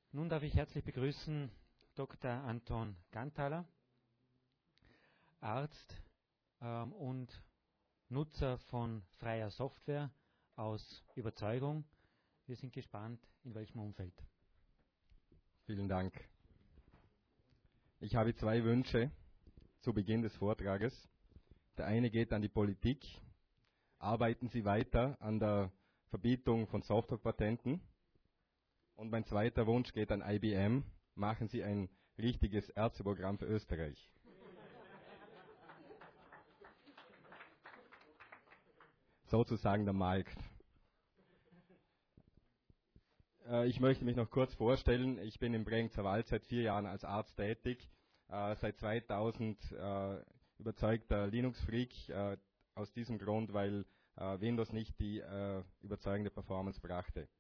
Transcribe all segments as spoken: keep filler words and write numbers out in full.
Nun darf ich herzlich begrüßen Doktor Anton Gantaler, Arzt ähm, und Nutzer von freier Software aus Überzeugung. Wir sind gespannt, in welchem Umfeld. Vielen Dank. Ich habe zwei Wünsche zu Beginn des Vortrages. Der eine geht an die Politik. Arbeiten Sie weiter an der Verbietung von Softwarepatenten. Und mein zweiter Wunsch geht an I B M. Machen Sie ein richtiges Ärzteprogramm für Österreich. Sozusagen der Markt. Äh, ich möchte mich noch kurz vorstellen. Ich bin in Bregenzer Wald seit vier Jahren als Arzt tätig. Äh, seit zweitausend äh, überzeugter Linux-Freak. Äh, aus diesem Grund, weil äh, Windows nicht die äh, überzeugende Performance brachte.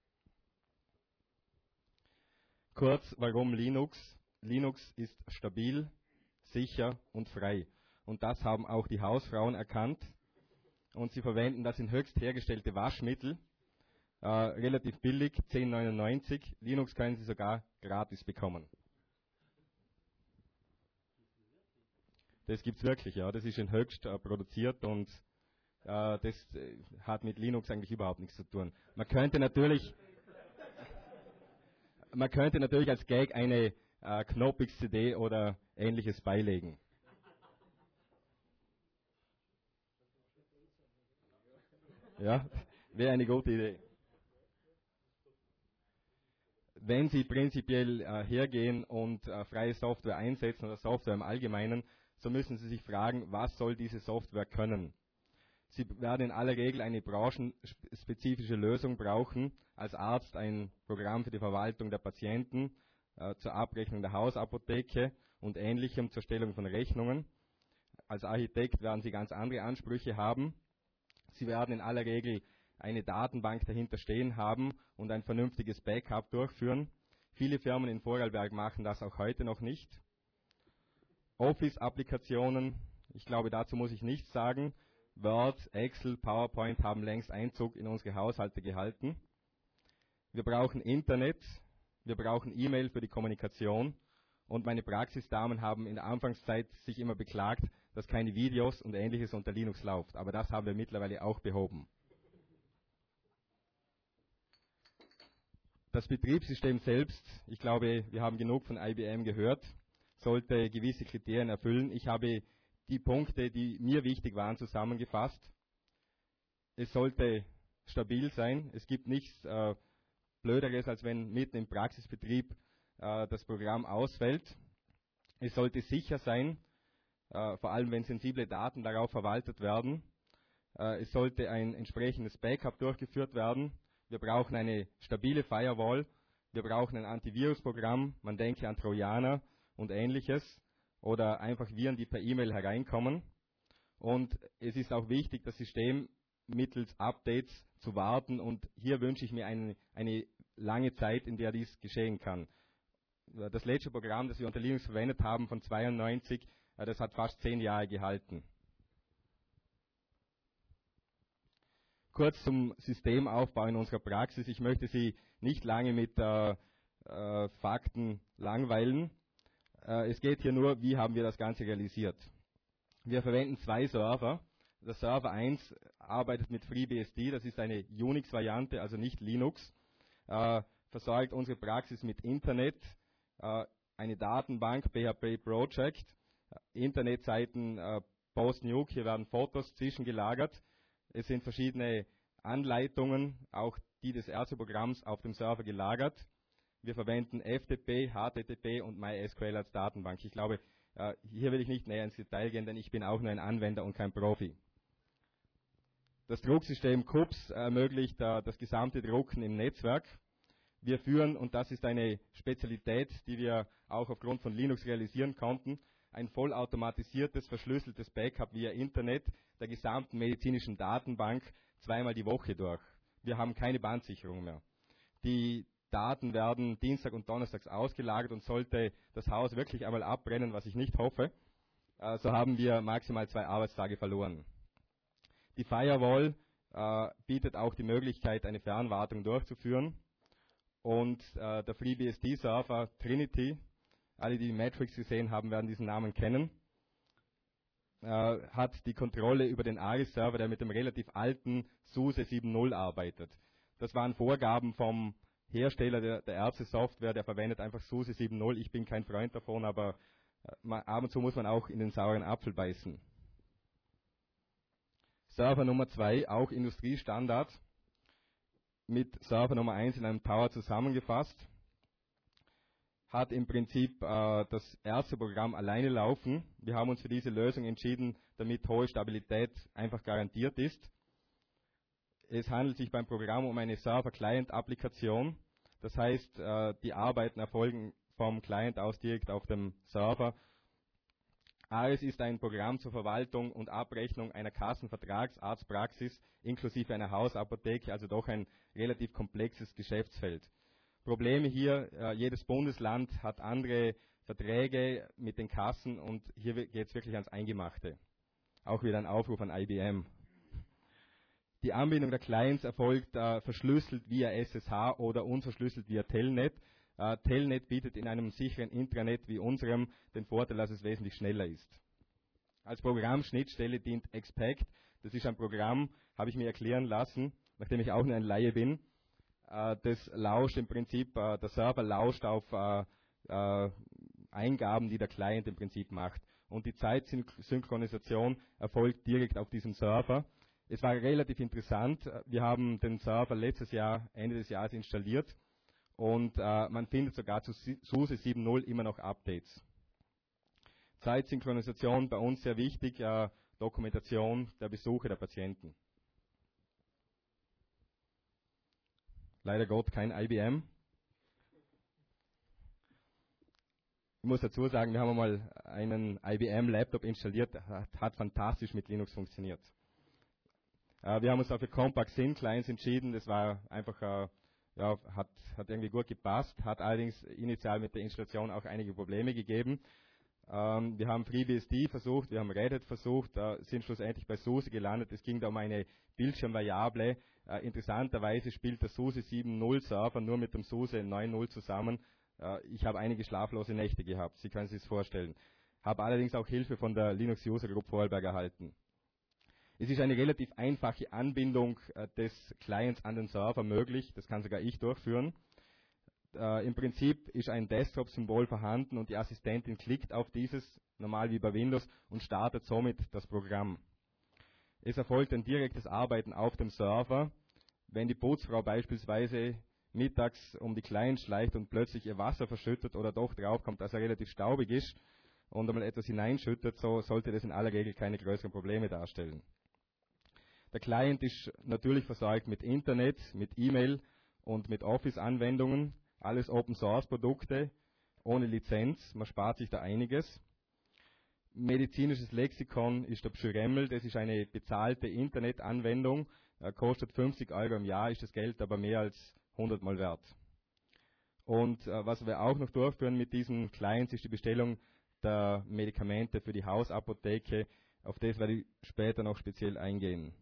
Kurz, warum Linux? Linux ist stabil, sicher und frei. Und das haben auch die Hausfrauen erkannt. Und sie verwenden das in höchst hergestellte Waschmittel, äh, relativ billig, zehn neunundneunzig. Linux können Sie sogar gratis bekommen. Das gibt's wirklich, ja. Das ist in höchst äh, produziert und äh, das äh, hat mit Linux eigentlich überhaupt nichts zu tun. Man könnte natürlich Man könnte natürlich als Gag eine äh, Knoppix-C D oder ähnliches beilegen. Ja, wäre eine gute Idee. Wenn Sie prinzipiell äh, hergehen und äh, freie Software einsetzen oder Software im Allgemeinen, so müssen Sie sich fragen, was soll diese Software können? Sie werden in aller Regel eine branchenspezifische Lösung brauchen, als Arzt ein Programm für die Verwaltung der Patienten, äh, zur Abrechnung der Hausapotheke und Ähnlichem zur Stellung von Rechnungen. Als Architekt werden Sie ganz andere Ansprüche haben. Sie werden in aller Regel eine Datenbank dahinter stehen haben und ein vernünftiges Backup durchführen. Viele Firmen in Vorarlberg machen das auch heute noch nicht. Office-Applikationen, ich glaube, dazu muss ich nichts sagen. Word, Excel, PowerPoint haben längst Einzug in unsere Haushalte gehalten. Wir brauchen Internet, wir brauchen E-Mail für die Kommunikation und meine Praxisdamen haben in der Anfangszeit sich immer beklagt, dass keine Videos und Ähnliches unter Linux läuft, aber das haben wir mittlerweile auch behoben. Das Betriebssystem selbst, ich glaube, wir haben genug von I B M gehört, sollte gewisse Kriterien erfüllen. Ich habe die Punkte, die mir wichtig waren, zusammengefasst. Es sollte stabil sein. Es gibt nichts äh, Blöderes, als wenn mitten im Praxisbetrieb äh, das Programm ausfällt. Es sollte sicher sein, äh, vor allem wenn sensible Daten darauf verwaltet werden. Äh, es sollte ein entsprechendes Backup durchgeführt werden. Wir brauchen eine stabile Firewall. Wir brauchen ein Antivirusprogramm. Man denke an Trojaner und Ähnliches. Oder einfach Viren, die per E-Mail hereinkommen. Und es ist auch wichtig, das System mittels Updates zu warten. Und hier wünsche ich mir eine, eine lange Zeit, in der dies geschehen kann. Das letzte Programm, das wir unter Linux verwendet haben, von zweiundneunzig, das hat fast zehn Jahre gehalten. Kurz zum Systemaufbau in unserer Praxis. Ich möchte Sie nicht lange mit äh, äh, Fakten langweilen. Es geht hier nur, wie haben wir das Ganze realisiert. Wir verwenden zwei Server. Der Server eins arbeitet mit FreeBSD, das ist eine Unix-Variante, also nicht Linux, äh, versorgt unsere Praxis mit Internet, äh, eine Datenbank, P H P Project, äh, Internetseiten äh, PostNuke, hier werden Fotos zwischengelagert. Es sind verschiedene Anleitungen, auch die des Ärzteprogramms, auf dem Server gelagert. Wir verwenden F T P, H T T P und MySQL als Datenbank. Ich glaube, hier will ich nicht näher ins Detail gehen, denn ich bin auch nur ein Anwender und kein Profi. Das Drucksystem K U B S ermöglicht das gesamte Drucken im Netzwerk. Wir führen, und das ist eine Spezialität, die wir auch aufgrund von Linux realisieren konnten, ein vollautomatisiertes, verschlüsseltes Backup via Internet der gesamten medizinischen Datenbank zweimal die Woche durch. Wir haben keine Bandsicherung mehr. Die Daten werden Dienstag und Donnerstags ausgelagert und sollte das Haus wirklich einmal abbrennen, was ich nicht hoffe, äh, so haben wir maximal zwei Arbeitstage verloren. Die Firewall äh, bietet auch die Möglichkeit, eine Fernwartung durchzuführen Und äh, der FreeBSD-Server Trinity, alle, die die Matrix gesehen haben, werden diesen Namen kennen, äh, hat die Kontrolle über den ARIS-Server, der mit dem relativ alten SUSE sieben Punkt null arbeitet. Das waren Vorgaben vom Hersteller der, der Ärzte-Software, der verwendet einfach SUSE sieben Punkt null. Ich bin kein Freund davon, aber äh, man, ab und zu muss man auch in den sauren Apfel beißen. Server Nummer zwei, auch Industriestandard, mit Server Nummer eins in einem Tower zusammengefasst, hat im Prinzip äh, das erste Programm alleine laufen. Wir haben uns für diese Lösung entschieden, damit hohe Stabilität einfach garantiert ist. Es handelt sich beim Programm um eine Server-Client-Applikation. Das heißt, äh, die Arbeiten erfolgen vom Client aus direkt auf dem Server. ARIS ist ein Programm zur Verwaltung und Abrechnung einer Kassenvertragsarztpraxis inklusive einer Hausapotheke, also doch ein relativ komplexes Geschäftsfeld. Probleme hier, äh, jedes Bundesland hat andere Verträge mit den Kassen und hier geht es wirklich ans Eingemachte. Auch wieder ein Aufruf an I B M. Die Anbindung der Clients erfolgt äh, verschlüsselt via S S H oder unverschlüsselt via Telnet. Uh, Telnet bietet in einem sicheren Intranet wie unserem den Vorteil, dass es wesentlich schneller ist. Als Programmschnittstelle dient Expect. Das ist ein Programm, habe ich mir erklären lassen, nachdem ich auch nur ein Laie bin. Uh, das lauscht im Prinzip, uh, der Server lauscht auf uh, uh, Eingaben, die der Client im Prinzip macht. Und die Zeitsynchronisation erfolgt direkt auf diesem Server. Es war relativ interessant. Wir haben den Server letztes Jahr, Ende des Jahres installiert. Und äh, man findet sogar zu SUSE sieben Punkt null immer noch Updates. Zeitsynchronisation bei uns sehr wichtig, äh, Dokumentation der Besuche der Patienten. Leider Gott kein I B M. Ich muss dazu sagen, wir haben mal einen I B M-Laptop installiert, hat, hat fantastisch mit Linux funktioniert. Äh, wir haben uns auch für Compact Syn Clients entschieden, das war einfach äh, Ja, hat, hat irgendwie gut gepasst, hat allerdings initial mit der Installation auch einige Probleme gegeben. Ähm, wir haben FreeBSD versucht, wir haben Red Hat versucht, äh, sind schlussendlich bei SUSE gelandet. Es ging da um eine Bildschirmvariable. Äh, interessanterweise spielt der SUSE sieben Punkt null Server nur mit dem SUSE neun Punkt null zusammen. Äh, ich habe einige schlaflose Nächte gehabt, Sie können sich das vorstellen. Habe allerdings auch Hilfe von der Linux User Group Vorarlberg erhalten. Es ist eine relativ einfache Anbindung äh, des Clients an den Server möglich, das kann sogar ich durchführen. Äh, Im Prinzip ist ein Desktop-Symbol vorhanden und die Assistentin klickt auf dieses, normal wie bei Windows, und startet somit das Programm. Es erfolgt ein direktes Arbeiten auf dem Server. Wenn die Putzfrau beispielsweise mittags um die Clients schleicht und plötzlich ihr Wasser verschüttet oder doch draufkommt, dass er relativ staubig ist und einmal etwas hineinschüttet, so sollte das in aller Regel keine größeren Probleme darstellen. Der Client ist natürlich versorgt mit Internet, mit E-Mail und mit Office-Anwendungen. Alles Open-Source-Produkte ohne Lizenz. Man spart sich da einiges. Medizinisches Lexikon ist der Pschyremmel. Das ist eine bezahlte Internetanwendung. Äh, kostet fünfzig Euro im Jahr, ist das Geld aber mehr als hundert Mal wert. Und äh, was wir auch noch durchführen mit diesen Clients ist die Bestellung der Medikamente für die Hausapotheke. Auf das werde ich später noch speziell eingehen.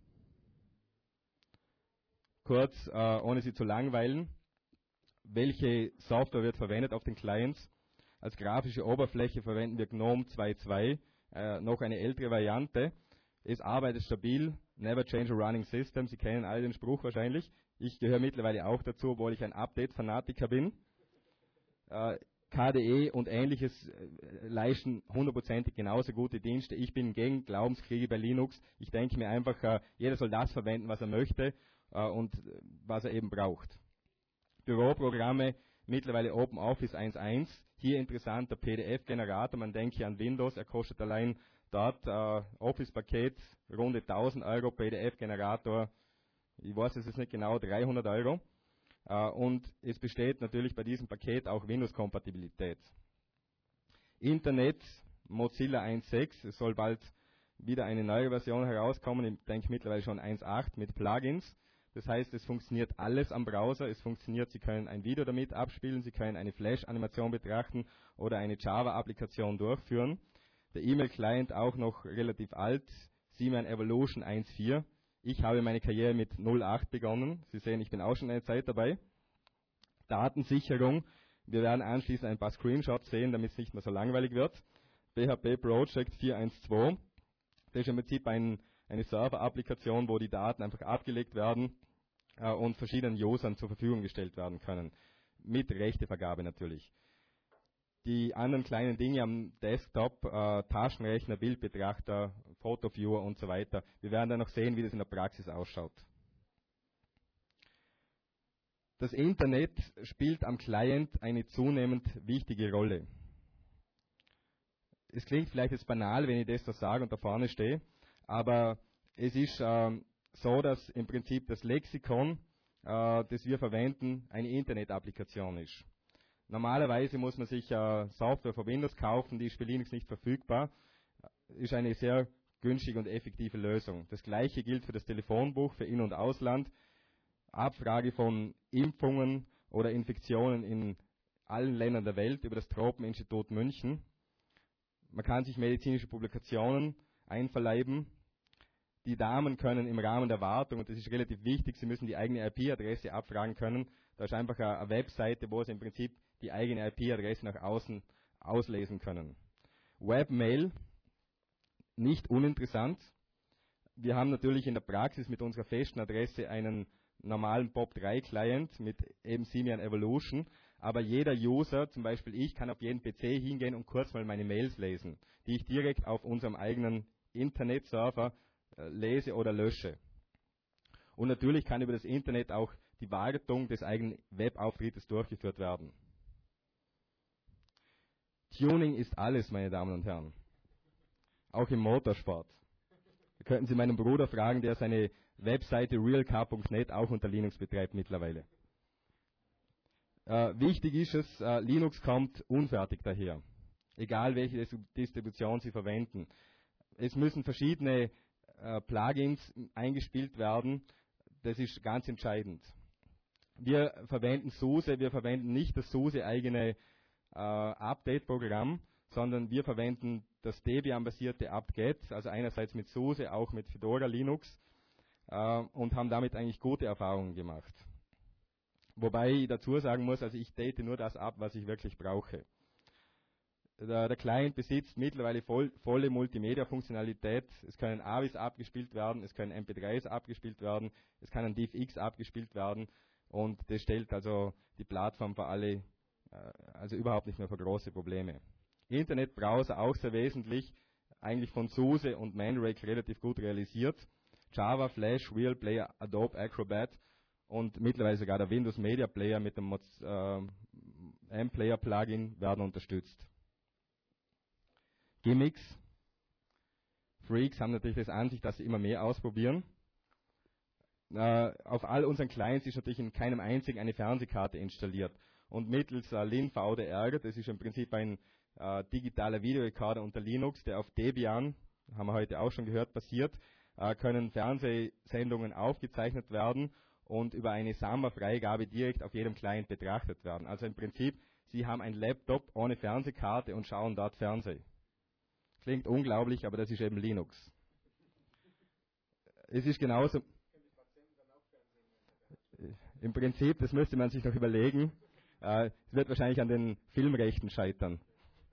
Kurz, äh, ohne Sie zu langweilen, welche Software wird verwendet auf den Clients? Als grafische Oberfläche verwenden wir GNOME zwei Punkt zwei, äh, noch eine ältere Variante. Es arbeitet stabil, never change a running system. Sie kennen alle den Spruch wahrscheinlich. Ich gehöre mittlerweile auch dazu, obwohl ich ein Update-Fanatiker bin. Äh, K D E und ähnliches äh, leisten hundertprozentig genauso gute Dienste. Ich bin gegen Glaubenskriege bei Linux. Ich denke mir einfach, äh, jeder soll das verwenden, was er möchte äh, und äh, was er eben braucht. Büroprogramme, mittlerweile OpenOffice eins Punkt eins. Hier interessant der P D F-Generator. Man denke hier an Windows. Er kostet allein dort äh, Office-Paket runde tausend Euro, P D F-Generator, ich weiß es jetzt nicht genau, dreihundert Euro. Uh, und es besteht natürlich bei diesem Paket auch Windows-Kompatibilität. Internet, Mozilla eins Punkt sechs, es soll bald wieder eine neue Version herauskommen, ich denke mittlerweile schon eins Punkt acht mit Plugins. Das heißt, es funktioniert alles am Browser, es funktioniert, Sie können ein Video damit abspielen, Sie können eine Flash-Animation betrachten oder eine Java-Applikation durchführen. Der E-Mail-Client auch noch relativ alt, Seaman Evolution eins Punkt vier. Ich habe meine Karriere mit null Punkt acht begonnen. Sie sehen, ich bin auch schon eine Zeit dabei. Datensicherung. Wir werden anschließend ein paar Screenshots sehen, damit es nicht mehr so langweilig wird. P H P Project vier Punkt eins Punkt zwei. Das ist im Prinzip ein, eine Server-Applikation, wo die Daten einfach abgelegt werden äh, und verschiedenen Usern zur Verfügung gestellt werden können. Mit Rechtevergabe natürlich. Die anderen kleinen Dinge am Desktop, äh, Taschenrechner, Bildbetrachter, Photoviewer und so weiter. Wir werden dann noch sehen, wie das in der Praxis ausschaut. Das Internet spielt am Client eine zunehmend wichtige Rolle. Es klingt vielleicht jetzt banal, wenn ich das so sage und da vorne stehe, aber es ist äh, so, dass im Prinzip das Lexikon, äh, das wir verwenden, eine Internet-Applikation ist. Normalerweise muss man sich äh, Software für Windows kaufen, die ist für Linux nicht verfügbar. Ist eine sehr günstige und effektive Lösung. Das gleiche gilt für das Telefonbuch für In- und Ausland. Abfrage von Impfungen oder Infektionen in allen Ländern der Welt über das Tropeninstitut München. Man kann sich medizinische Publikationen einverleiben. Die Damen können im Rahmen der Wartung, und das ist relativ wichtig, sie müssen die eigene I P-Adresse abfragen können. Da ist einfach eine, eine Webseite, wo sie im Prinzip die eigene I P-Adresse nach außen auslesen können. Webmail, nicht uninteressant. Wir haben natürlich in der Praxis mit unserer festen Adresse einen normalen P O P drei Client mit eben Simian Evolution, aber jeder User, zum Beispiel ich, kann auf jeden P C hingehen und kurz mal meine Mails lesen, die ich direkt auf unserem eigenen Internetserver äh, lese oder lösche. Und natürlich kann über das Internet auch die Wartung des eigenen Webauftrittes durchgeführt werden. Tuning ist alles, meine Damen und Herren. Auch im Motorsport. Da könnten Sie meinen Bruder fragen, der seine Webseite realcar punkt net auch unter Linux betreibt mittlerweile. Äh, wichtig ist es, äh, Linux kommt unfertig daher. Egal welche Distribution Sie verwenden. Es müssen verschiedene äh, Plugins eingespielt werden. Das ist ganz entscheidend. Wir verwenden SUSE, wir verwenden nicht das SUSE-eigene äh, Update-Programm, sondern wir verwenden das Debian-basierte apt-get, also einerseits mit SUSE, auch mit Fedora Linux äh, und haben damit eigentlich gute Erfahrungen gemacht. Wobei ich dazu sagen muss, also ich date nur das ab, was ich wirklich brauche. Der, der Client besitzt mittlerweile voll, volle Multimedia-Funktionalität. Es können A V Is abgespielt werden, es können M P drei s abgespielt werden, es kann ein DivX abgespielt werden und das stellt also die Plattform für alle, äh, also überhaupt nicht mehr für große Probleme. Internetbrowser auch sehr wesentlich, eigentlich von SUSE und Mandrake relativ gut realisiert. Java, Flash, Real Player, Adobe Acrobat und mittlerweile sogar der Windows Media Player mit dem äh, M-Player Plugin werden unterstützt. Gimmicks. Freaks haben natürlich das an sich, dass sie immer mehr ausprobieren. Äh, auf all unseren Clients ist natürlich in keinem einzigen eine Fernsehkarte installiert. Und mittels äh, Lin V D R, das ist im Prinzip ein äh, digitaler Videorekorder unter Linux, der auf Debian, haben wir heute auch schon gehört, basiert, äh, können Fernsehsendungen aufgezeichnet werden und über eine Samba-Freigabe direkt auf jedem Client betrachtet werden. Also im Prinzip, Sie haben ein Laptop ohne Fernsehkarte und schauen dort Fernsehen. Klingt unglaublich, aber das ist eben Linux. Es ist genauso. Im Prinzip, das müsste man sich noch überlegen. Äh, es wird wahrscheinlich an den Filmrechten scheitern.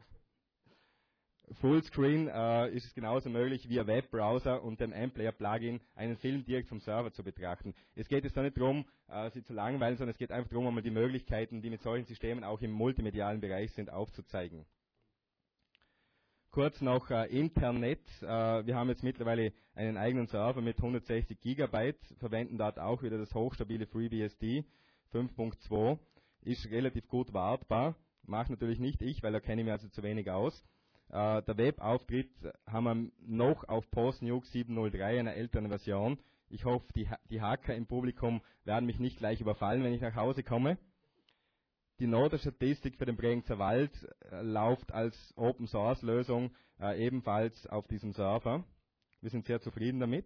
Fullscreen äh, ist es genauso möglich, via Webbrowser und dem M-Player-Plugin einen Film direkt vom Server zu betrachten. Es geht jetzt da nicht darum, äh, sie zu langweilen, sondern es geht einfach darum, einmal die Möglichkeiten, die mit solchen Systemen auch im multimedialen Bereich sind, aufzuzeigen. Kurz noch äh, Internet. Äh, wir haben jetzt mittlerweile einen eigenen Server mit hundertsechzig Gigabyte, verwenden dort auch wieder das hochstabile FreeBSD fünf Punkt zwei. Ist relativ gut wartbar, macht natürlich nicht ich, weil da kenne ich mich also zu wenig aus. Äh, der Webauftritt haben wir noch auf PostNuke sieben null drei, einer älteren Version. Ich hoffe, die, ha die Hacker im Publikum werden mich nicht gleich überfallen, wenn ich nach Hause komme. Die Notenstatistik für den Bregenzer Wald äh, läuft als Open-Source-Lösung äh, ebenfalls auf diesem Server. Wir sind sehr zufrieden damit.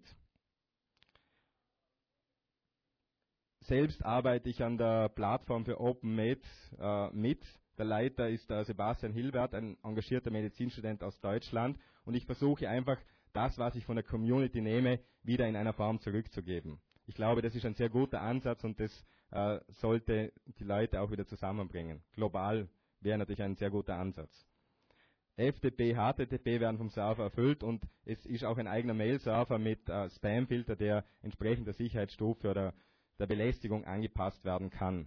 Selbst arbeite ich an der Plattform für OpenMed äh, mit. Der Leiter ist der Sebastian Hilbert, ein engagierter Medizinstudent aus Deutschland. Und ich versuche einfach, das, was ich von der Community nehme, wieder in einer Form zurückzugeben. Ich glaube, das ist ein sehr guter Ansatz und das äh, sollte die Leute auch wieder zusammenbringen. Global wäre natürlich ein sehr guter Ansatz. F T P, H T T P werden vom Server erfüllt und es ist auch ein eigener Mail-Server mit äh, Spam-Filter, der entsprechend der Sicherheitsstufe oder der Belästigung angepasst werden kann.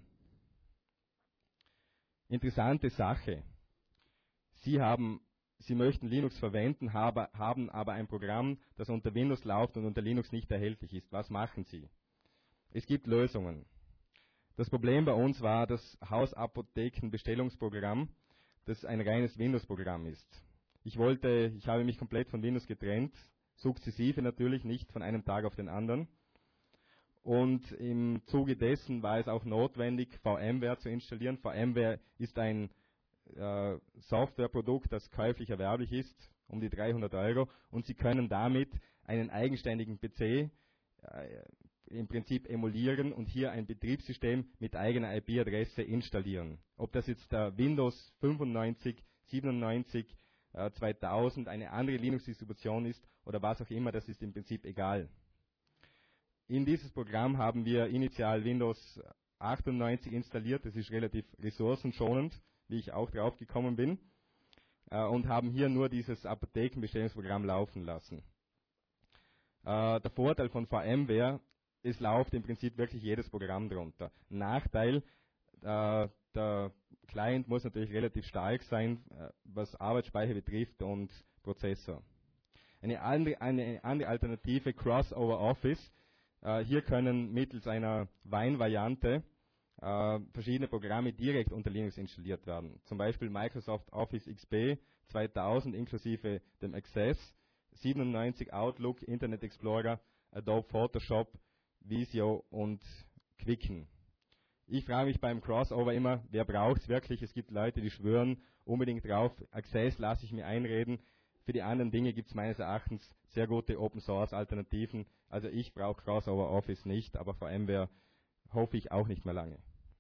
Interessante Sache. Sie haben, Sie möchten Linux verwenden, habe, haben aber ein Programm, das unter Windows läuft und unter Linux nicht erhältlich ist. Was machen Sie? Es gibt Lösungen. Das Problem bei uns war das Hausapotheken-Bestellungsprogramm, das ein reines Windows-Programm ist. Ich wollte, ich habe mich komplett von Windows getrennt, sukzessive natürlich, nicht von einem Tag auf den anderen. Und im Zuge dessen war es auch notwendig, VMware zu installieren. VMware ist ein äh, Softwareprodukt, das käuflich erwerblich ist, um die dreihundert Euro. Und Sie können damit einen eigenständigen P C äh, im Prinzip emulieren und hier ein Betriebssystem mit eigener I P-Adresse installieren. Ob das jetzt äh, Windows fünfundneunzig, siebenundneunzig, äh, zweitausend, eine andere Linux-Distribution ist oder was auch immer, das ist im Prinzip egal. In dieses Programm haben wir initial Windows achtundneunzig installiert, das ist relativ ressourcenschonend, wie ich auch drauf gekommen bin, äh, und haben hier nur dieses Apothekenbestellungsprogramm laufen lassen. Äh, der Vorteil von VMware, es läuft im Prinzip wirklich jedes Programm drunter. Nachteil, äh, der Client muss natürlich relativ stark sein, äh, was Arbeitsspeicher betrifft und Prozessor. Eine andere, eine andere Alternative, Crossover Office. Äh, hier können mittels einer Wine-Variante äh, verschiedene Programme direkt unter Linux installiert werden. Zum Beispiel Microsoft Office X P zweitausend inklusive dem Access, siebenundneunzig Outlook, Internet Explorer, Adobe Photoshop, Visio und Quicken. Ich frage mich beim Crossover immer, wer braucht es wirklich? Es gibt Leute, die schwören unbedingt drauf, Access lasse ich mir einreden. Für die anderen Dinge gibt es meines Erachtens sehr gute Open-Source-Alternativen. Also ich brauche Crossover Office nicht, aber VMware hoffe ich auch nicht mehr lange.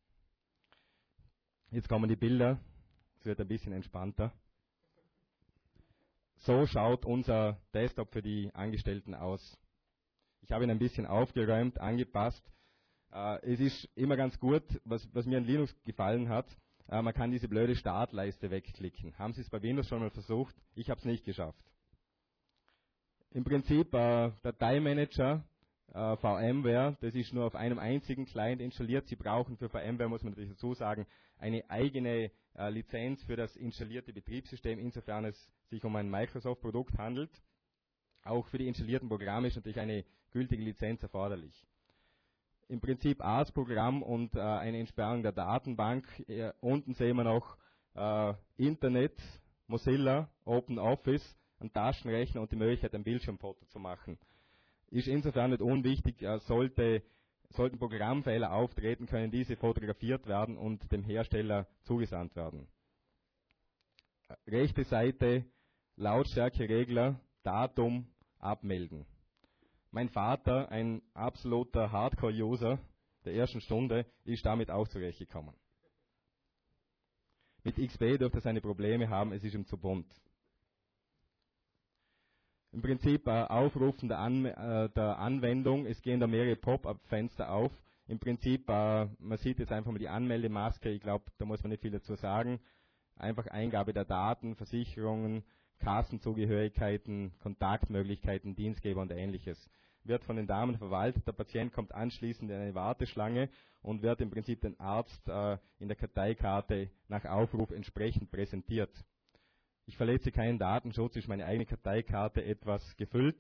Jetzt kommen die Bilder. Es wird ein bisschen entspannter. So schaut unser Desktop für die Angestellten aus. Ich habe ihn ein bisschen aufgeräumt, angepasst. Äh, es ist immer ganz gut, was, was mir an Linux gefallen hat, äh, man kann diese blöde Startleiste wegklicken. Haben Sie es bei Windows schon mal versucht? Ich habe es nicht geschafft. Im Prinzip äh, Dateimanager, äh, VMware, das ist nur auf einem einzigen Client installiert. Sie brauchen für VMware, muss man natürlich dazu sagen, eine eigene äh, Lizenz für das installierte Betriebssystem, insofern es sich um ein Microsoft-Produkt handelt. Auch für die installierten Programme ist natürlich eine gültige Lizenz erforderlich. Im Prinzip A S Programm und äh, eine Entsperrung der Datenbank. Äh, unten sehen wir noch äh, Internet, Mozilla, OpenOffice, einen Taschenrechner und die Möglichkeit, ein Bildschirmfoto zu machen. Ist insofern nicht unwichtig, äh, sollte, sollten Programmfehler auftreten, können diese fotografiert werden und dem Hersteller zugesandt werden. Äh, rechte Seite, Lautstärkeregler, Datum, abmelden. Mein Vater, ein absoluter Hardcore-User der ersten Stunde, ist damit auch zurechtgekommen. Mit X P dürfte er seine Probleme haben, es ist ihm zu bunt. Im Prinzip äh, Aufrufen der, An äh, der Anwendung, es gehen da mehrere Pop-up-Fenster auf. Im Prinzip, äh, man sieht jetzt einfach mal die Anmeldemaske, ich glaube, da muss man nicht viel dazu sagen. Einfach Eingabe der Daten, Versicherungen, Kassenzugehörigkeiten, Kontaktmöglichkeiten, Dienstgeber und Ähnliches. Wird von den Damen verwaltet, der Patient kommt anschließend in eine Warteschlange und wird im Prinzip den Arzt äh, in der Karteikarte nach Aufruf entsprechend präsentiert. Ich verletze keinen Datenschutz, ist meine eigene Karteikarte etwas gefüllt.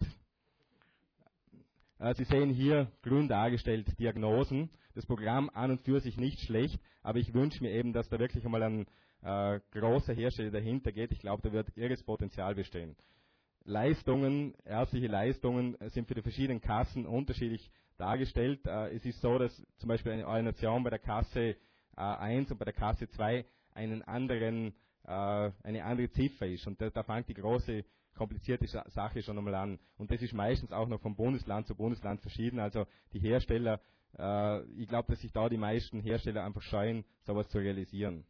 Äh, Sie sehen hier grün dargestellt Diagnosen. Das Programm an und für sich nicht schlecht, aber ich wünsche mir eben, dass da wirklich einmal ein äh, großer Hersteller dahinter geht. Ich glaube, da wird irres Potenzial bestehen. Leistungen, ärztliche Leistungen sind für die verschiedenen Kassen unterschiedlich dargestellt. Äh, es ist so, dass zum Beispiel eine Ordination bei der Kasse äh, eins und bei der Kasse zwei einen anderen, äh, eine andere Ziffer ist. Und da, da fängt die große, komplizierte Sache schon einmal an. Und das ist meistens auch noch von Bundesland zu Bundesland verschieden. Also die Hersteller, äh, ich glaube, dass sich da die meisten Hersteller einfach scheuen, sowas zu realisieren.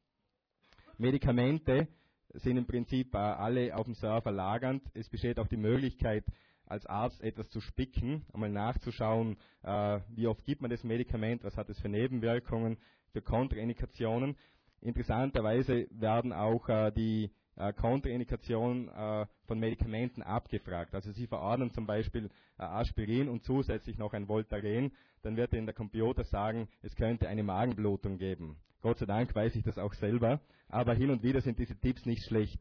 Medikamente sind im Prinzip äh, alle auf dem Server lagernd. Es besteht auch die Möglichkeit, als Arzt etwas zu spicken, einmal nachzuschauen, äh, wie oft gibt man das Medikament, was hat es für Nebenwirkungen, für Kontraindikationen. Interessanterweise werden auch äh, die äh, Kontraindikationen äh, von Medikamenten abgefragt. Also Sie verordnen zum Beispiel äh, Aspirin und zusätzlich noch ein Voltaren, dann wird Ihnen der Computer sagen, es könnte eine Magenblutung geben. Gott sei Dank weiß ich das auch selber, aber hin und wieder sind diese Tipps nicht schlecht.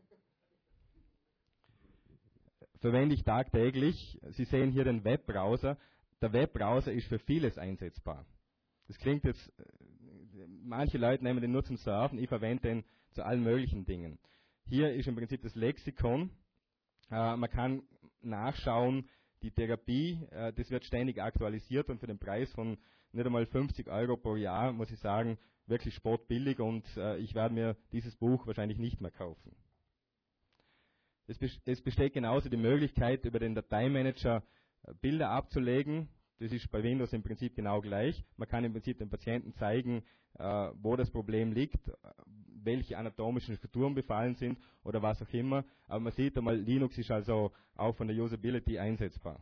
Verwende ich tagtäglich. Sie sehen hier den Webbrowser. Der Webbrowser ist für vieles einsetzbar. Das klingt jetzt, manche Leute nehmen den nur zum Surfen, ich verwende den zu allen möglichen Dingen. Hier ist im Prinzip das Lexikon. Äh, man kann nachschauen, die Therapie, äh, das wird ständig aktualisiert und für den Preis von nicht einmal fünfzig Euro pro Jahr, muss ich sagen, wirklich spottbillig und äh, ich werde mir dieses Buch wahrscheinlich nicht mehr kaufen. Es, bes es besteht genauso die Möglichkeit, über den Dateimanager äh, Bilder abzulegen. Das ist bei Windows im Prinzip genau gleich. Man kann im Prinzip dem Patienten zeigen, äh, wo das Problem liegt, äh, welche anatomischen Strukturen befallen sind oder was auch immer. Aber man sieht einmal, Linux ist also auch von der Usability einsetzbar.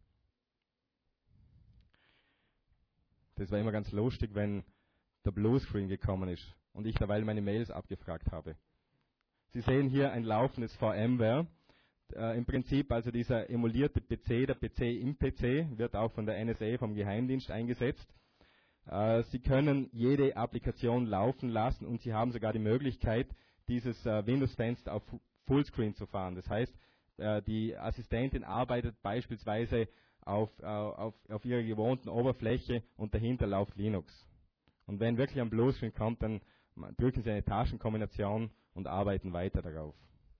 Das war immer ganz lustig, wenn der Bluescreen gekommen ist und ich derweil meine Mails abgefragt habe. Sie sehen hier ein laufendes VMware. Äh, Im Prinzip also dieser emulierte P C, der P C im P C, wird auch von der N S A, vom Geheimdienst eingesetzt. Äh, Sie können jede Applikation laufen lassen und Sie haben sogar die Möglichkeit, dieses äh, Windows-Fenster auf Fullscreen zu fahren. Das heißt, äh, die Assistentin arbeitet beispielsweise auf, äh, auf, auf ihrer gewohnten Oberfläche und dahinter läuft Linux. Und wenn wirklich ein Bluescreen kommt, dann drücken Sie eine Taschenkombination und arbeiten weiter darauf.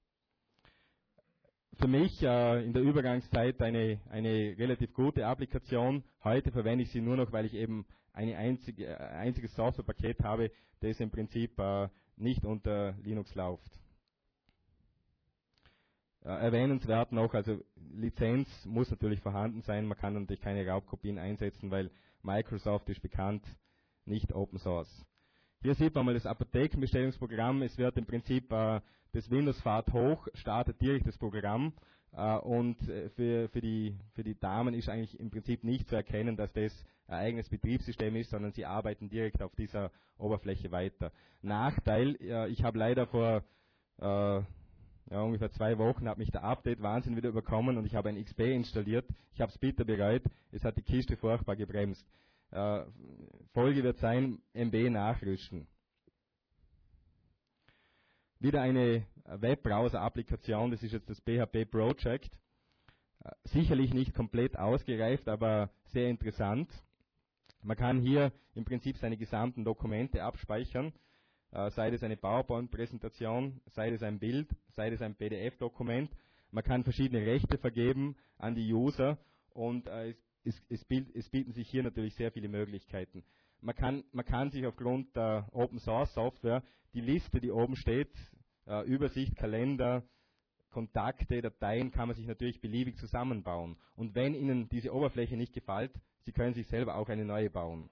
Für mich äh, in der Übergangszeit eine, eine relativ gute Applikation. Heute verwende ich sie nur noch, weil ich eben ein einzige, äh, einziges Softwarepaket habe, das im Prinzip äh, nicht unter Linux läuft. Äh, erwähnenswert noch, also Lizenz muss natürlich vorhanden sein. Man kann natürlich keine Raubkopien einsetzen, weil Microsoft ist bekannt, nicht Open Source. Hier sieht man mal das Apothekenbestellungsprogramm. Es wird im Prinzip äh, das Windows fahrt hoch, startet direkt das Programm äh, und äh, für, für, die, für die Damen ist eigentlich im Prinzip nicht zu erkennen, dass das ein eigenes Betriebssystem ist, sondern sie arbeiten direkt auf dieser Oberfläche weiter. Nachteil, äh, ich habe leider vor äh, ja, ungefähr zwei Wochen hat mich der Update-Wahnsinn wieder überkommen und ich habe ein X P installiert. Ich habe es bitter bereut, es hat die Kiste furchtbar gebremst. Äh, Folge wird sein, M B nachrüsten. Wieder eine Webbrowser-Applikation, das ist jetzt das P H P Project. Äh, sicherlich nicht komplett ausgereift, aber sehr interessant. Man kann hier im Prinzip seine gesamten Dokumente abspeichern, äh, sei es eine PowerPoint-Präsentation, sei es ein Bild, sei es ein P D F-Dokument. Man kann verschiedene Rechte vergeben an die User und äh, es Es, es, bild, es bieten sich hier natürlich sehr viele Möglichkeiten. Man kann, man kann sich aufgrund der Open Source Software die Liste, die oben steht, äh, Übersicht, Kalender, Kontakte, Dateien, kann man sich natürlich beliebig zusammenbauen. Und wenn Ihnen diese Oberfläche nicht gefällt, Sie können sich selber auch eine neue bauen.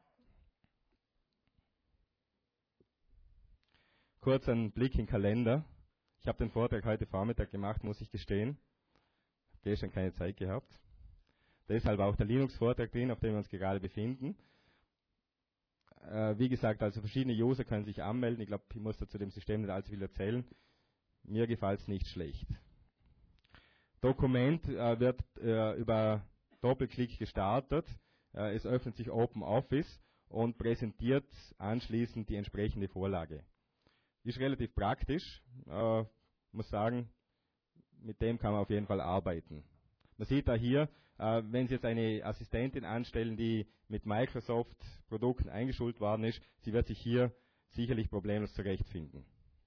Kurz ein Blick in den Kalender. Ich habe den Vortrag heute Vormittag gemacht, muss ich gestehen. Ich habe gestern keine Zeit gehabt. Deshalb auch der Linux-Vortrag drin, auf dem wir uns gerade befinden. Äh, wie gesagt, also verschiedene User können sich anmelden. Ich glaube, ich muss da zu dem System nicht allzu viel erzählen. Mir gefällt es nicht schlecht. Dokument äh, wird äh, über Doppelklick gestartet. Äh, es öffnet sich OpenOffice und präsentiert anschließend die entsprechende Vorlage. Ist relativ praktisch. Äh, muss sagen, mit dem kann man auf jeden Fall arbeiten. Man sieht da hier, äh, wenn Sie jetzt eine Assistentin anstellen, die mit Microsoft-Produkten eingeschult worden ist, sie wird sich hier sicherlich problemlos zurechtfinden.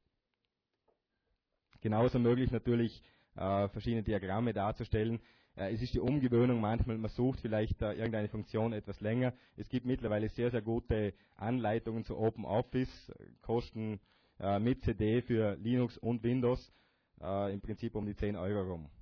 Genauso möglich natürlich äh, verschiedene Diagramme darzustellen. Äh, es ist die Umgewöhnung manchmal, man sucht vielleicht äh, irgendeine Funktion etwas länger. Es gibt mittlerweile sehr, sehr gute Anleitungen zu OpenOffice, kosten äh, mit C D für Linux und Windows äh, im Prinzip um die zehn Euro rum.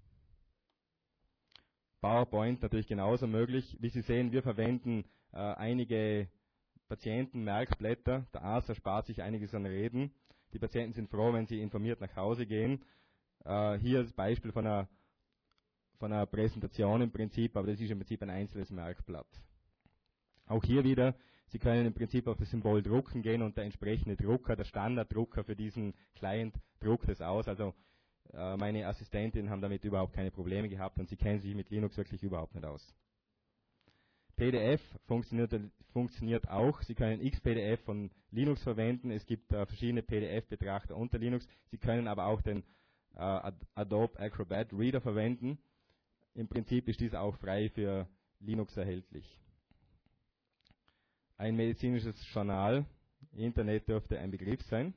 PowerPoint natürlich genauso möglich. Wie Sie sehen, wir verwenden äh, einige Patientenmerkblätter. Der Arzt erspart sich einiges an Reden. Die Patienten sind froh, wenn sie informiert nach Hause gehen. Äh, hier das Beispiel von einer, von einer Präsentation im Prinzip, aber das ist im Prinzip ein einzelnes Merkblatt. Auch hier wieder, Sie können im Prinzip auf das Symbol drucken gehen und der entsprechende Drucker, der Standarddrucker für diesen Client druckt es aus. Also äh, meine Assistentinnen haben damit überhaupt keine Probleme gehabt und sie kennen sich mit Linux wirklich überhaupt nicht aus. P D F funktioniert, funktioniert auch. Sie können X P D F von Linux verwenden. Es gibt äh, verschiedene P D F-Betrachter unter Linux. Sie können aber auch den äh, Adobe Acrobat Reader verwenden. Im Prinzip ist dieser auch frei für Linux erhältlich. Ein medizinisches Journal, Internet dürfte ein Begriff sein.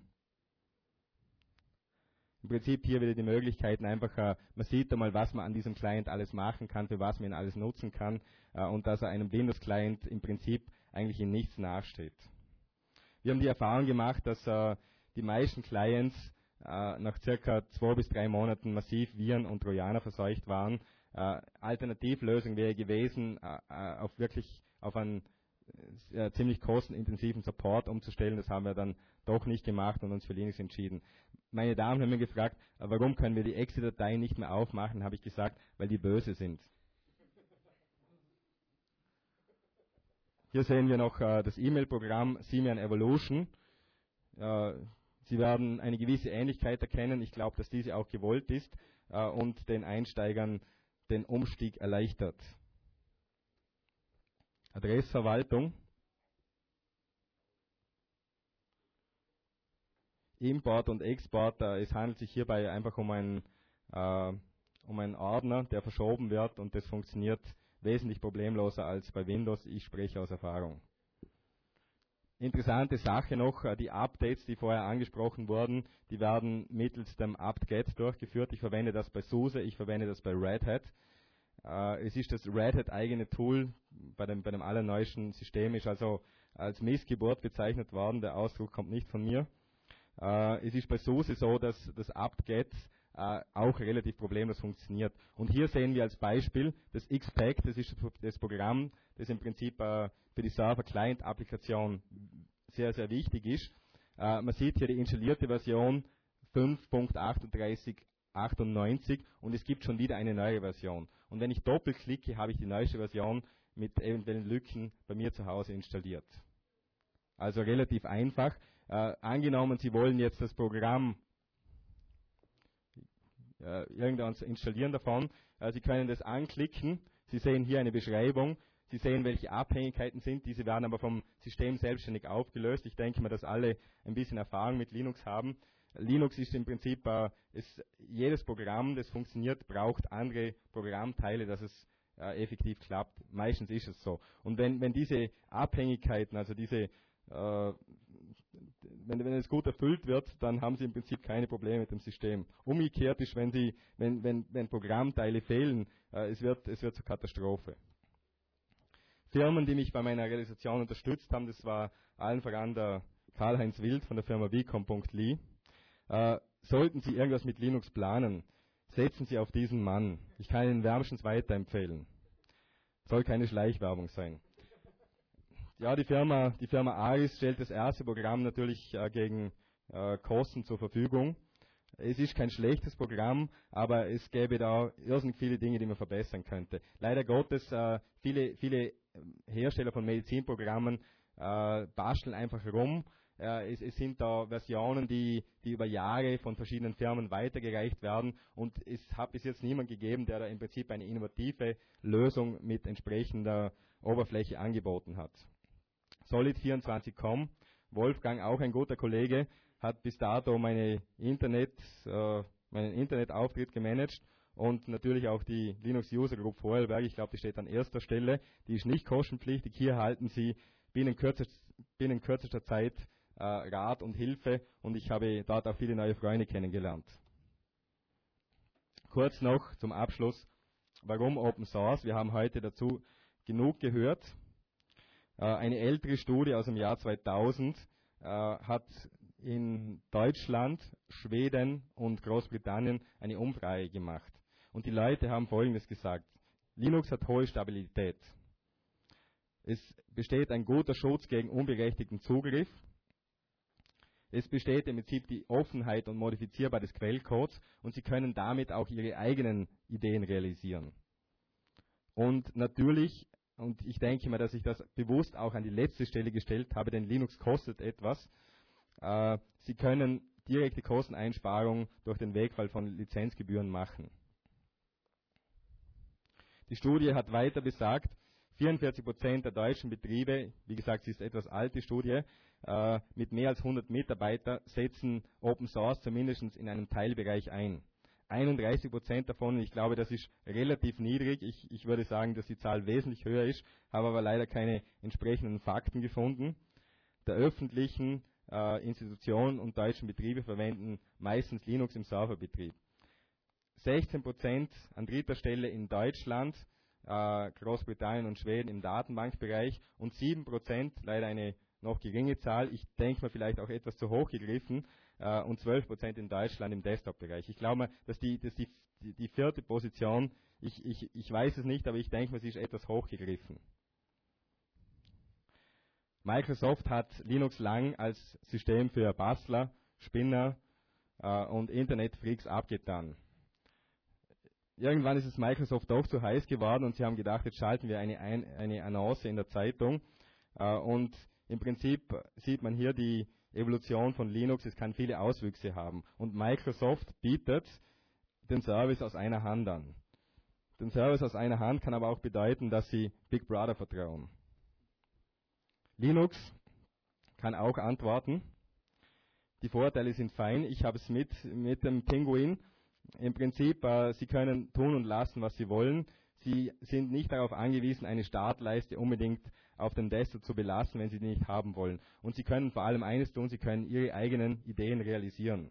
Im Prinzip hier wieder die Möglichkeiten, einfach, äh, man sieht einmal, was man an diesem Client alles machen kann, für was man ihn alles nutzen kann äh, und dass er einem Windows-Client im Prinzip eigentlich in nichts nachsteht. Wir haben die Erfahrung gemacht, dass äh, die meisten Clients äh, nach circa zwei bis drei Monaten massiv Viren und Trojaner verseucht waren. Äh, Alternativlösung wäre gewesen, äh, auf wirklich auf einen äh, ziemlich kostenintensiven Support umzustellen. Das haben wir dann doch nicht gemacht und uns für Linux entschieden. Meine Damen haben mir gefragt, äh, warum können wir die Exe-Dateien nicht mehr aufmachen? Habe ich gesagt, weil die böse sind. Hier sehen wir noch äh, das E-Mail-Programm Simian Evolution. Äh, Sie werden eine gewisse Ähnlichkeit erkennen. Ich glaube, dass diese auch gewollt ist äh, und den Einsteigern den Umstieg erleichtert. Adressverwaltung. Import und Export. Äh, es handelt sich hierbei einfach um einen, äh, um einen Ordner, der verschoben wird und das funktioniert wesentlich problemloser als bei Windows. Ich spreche aus Erfahrung. Interessante Sache noch, die Updates, die vorher angesprochen wurden, die werden mittels dem apt-get durchgeführt. Ich verwende das bei SUSE, ich verwende das bei Red Hat. Äh, es ist das Red Hat eigene Tool, bei dem, bei dem allerneuesten System ist also als Missgeburt bezeichnet worden. Der Ausdruck kommt nicht von mir. Äh, es ist bei SUSE so, dass das apt-get äh, auch relativ problemlos funktioniert. Und hier sehen wir als Beispiel das X P A C, das ist das Programm, das im Prinzip äh, für die Server-Client-Applikation sehr, sehr wichtig ist. Äh, man sieht hier die installierte Version fünf Punkt achtunddreißig achtundneunzig und es gibt schon wieder eine neue Version. Und wenn ich doppelklicke, habe ich die neueste Version mit eventuellen Lücken bei mir zu Hause installiert. Also relativ einfach. Äh, angenommen, Sie wollen jetzt das Programm äh, irgendwann installieren davon. Äh, Sie können das anklicken. Sie sehen hier eine Beschreibung. Sie sehen, welche Abhängigkeiten sind. Diese werden aber vom System selbstständig aufgelöst. Ich denke mal, dass alle ein bisschen Erfahrung mit Linux haben. Linux ist im Prinzip, äh, ist jedes Programm, das funktioniert, braucht andere Programmteile, dass es äh, effektiv klappt. Meistens ist es so. Und wenn, wenn diese Abhängigkeiten, also diese, äh, wenn, wenn es gut erfüllt wird, dann haben Sie im Prinzip keine Probleme mit dem System. Umgekehrt ist, wenn, Sie, wenn, wenn, wenn Programmteile fehlen, äh, es, wird, es wird zur Katastrophe. Firmen, die mich bei meiner Realisation unterstützt haben, das war allen voran der Karl-Heinz Wild von der Firma vicom punkt l y. Äh, sollten Sie irgendwas mit Linux planen, setzen Sie auf diesen Mann. Ich kann Ihnen wärmstens weiterempfehlen. Soll keine Schleichwerbung sein. Ja, die Firma, die Firma Aris stellt das erste Programm natürlich äh, gegen äh, Kosten zur Verfügung. Es ist kein schlechtes Programm, aber es gäbe da irrsinnig viele Dinge, die man verbessern könnte. Leider Gottes, äh, viele, viele Hersteller von Medizinprogrammen äh, basteln einfach rum. Äh, es, es sind da Versionen, die, die über Jahre von verschiedenen Firmen weitergereicht werden und es hat bis jetzt niemand gegeben, der da im Prinzip eine innovative Lösung mit entsprechender Oberfläche angeboten hat. Solid vierundzwanzig Punkt com, Wolfgang, auch ein guter Kollege, hat bis dato meine Internet, äh, meinen Internetauftritt gemanagt und natürlich auch die Linux User Group Vorarlberg. Ich glaube, die steht an erster Stelle. Die ist nicht kostenpflichtig. Hier erhalten Sie binnen kürzester, binnen kürzester Zeit äh, Rat und Hilfe und ich habe dort auch viele neue Freunde kennengelernt. Kurz noch zum Abschluss, warum Open Source? Wir haben heute dazu genug gehört. Äh, eine ältere Studie aus dem Jahr zweitausend äh, hat in Deutschland, Schweden und Großbritannien eine Umfrage gemacht. Und die Leute haben Folgendes gesagt. Linux hat hohe Stabilität. Es besteht ein guter Schutz gegen unberechtigten Zugriff. Es besteht im Prinzip die Offenheit und Modifizierbarkeit des Quellcodes und Sie können damit auch Ihre eigenen Ideen realisieren. Und natürlich, und ich denke mal, dass ich das bewusst auch an die letzte Stelle gestellt habe, denn Linux kostet etwas. Äh, Sie können direkte Kosteneinsparungen durch den Wegfall von Lizenzgebühren machen. Die Studie hat weiter besagt, vierundvierzig Prozent der deutschen Betriebe, wie gesagt, sie ist etwas alte Studie, äh, mit mehr als hundert Mitarbeitern setzen Open Source zumindest in einem Teilbereich ein. einunddreißig Prozent davon, ich glaube, das ist relativ niedrig. Ich, ich würde sagen, dass die Zahl wesentlich höher ist, habe aber leider keine entsprechenden Fakten gefunden. Der öffentlichen äh, Institutionen und deutschen Betriebe verwenden meistens Linux im Serverbetrieb. sechzehn Prozent an dritter Stelle in Deutschland, äh, Großbritannien und Schweden im Datenbankbereich und sieben Prozent, leider eine noch geringe Zahl, ich denke mal vielleicht auch etwas zu hoch gegriffen, äh, und zwölf Prozent in Deutschland im Desktop-Bereich. Ich glaube mal, dass die, dass die, die, die vierte Position, ich, ich, ich weiß es nicht, aber ich denke mal, sie ist etwas hoch gegriffen. Microsoft hat Linux lang als System für Bastler, Spinner äh, und Internetfreaks abgetan. Irgendwann ist es Microsoft doch zu heiß geworden und sie haben gedacht, jetzt schalten wir eine, ein, eine Annonce in der Zeitung. Äh, und im Prinzip sieht man hier die Evolution von Linux. Es kann viele Auswüchse haben. Und Microsoft bietet den Service aus einer Hand an. Den Service aus einer Hand kann aber auch bedeuten, dass sie Big Brother vertrauen. Linux kann auch antworten. Die Vorteile sind fein. Ich habe es mit, mit dem Pinguin. Im Prinzip, äh, Sie können tun und lassen, was Sie wollen. Sie sind nicht darauf angewiesen, eine Startleiste unbedingt auf dem Desktop zu belassen, wenn Sie die nicht haben wollen. Und Sie können vor allem eines tun, Sie können Ihre eigenen Ideen realisieren.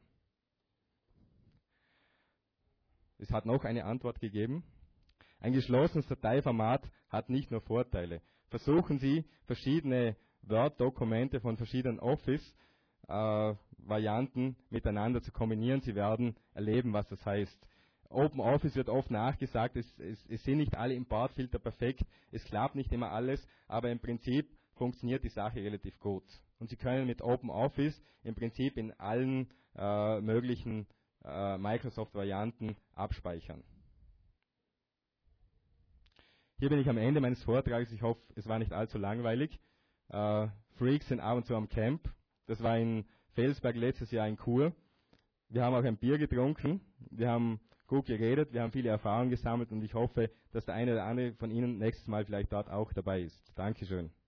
Es hat noch eine Antwort gegeben. Ein geschlossenes Dateiformat hat nicht nur Vorteile. Versuchen Sie, verschiedene Word-Dokumente von verschiedenen Office Äh, Varianten miteinander zu kombinieren. Sie werden erleben, was das heißt. OpenOffice wird oft nachgesagt, es, es, es sind nicht alle Importfilter perfekt, es klappt nicht immer alles, aber im Prinzip funktioniert die Sache relativ gut. Und Sie können mit OpenOffice im Prinzip in allen äh, möglichen äh, Microsoft-Varianten abspeichern. Hier bin ich am Ende meines Vortrags. Ich hoffe, es war nicht allzu langweilig. Äh, Freaks sind ab und zu am Camp. Das war in Felsberg letztes Jahr in Chur. Wir haben auch ein Bier getrunken, wir haben gut geredet, wir haben viele Erfahrungen gesammelt und ich hoffe, dass der eine oder andere von Ihnen nächstes Mal vielleicht dort auch dabei ist. Dankeschön.